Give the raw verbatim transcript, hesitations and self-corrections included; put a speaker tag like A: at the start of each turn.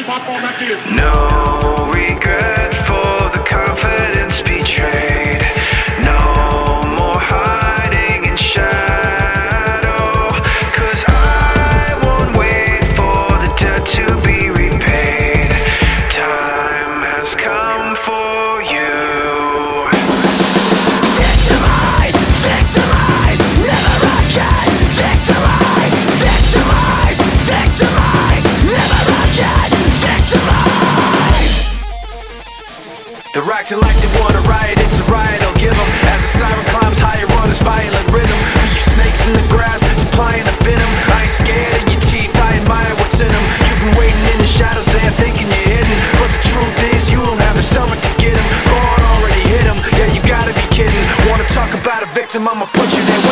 A: No regret for the confidence betrayed. No more hiding in shadow. Cause I won't wait for the debt to be repaid. Time has come for you.
B: Victimize, victimize, never again. Victimize, victimize, victimize, never again. Victimize.
C: They're acting like they wanna riot, it's a riot, I'll give them. As the siren climbs higher on this violent rhythm. For you snakes in the grass, supplying the venom. I ain't scared of your teeth, I admire what's in them. You've been waiting in the shadows there thinking you're hidden. But the truth is you don't have the stomach to get him. God already hit him, yeah you gotta be kidding. Wanna talk about a victim, I'ma put you there.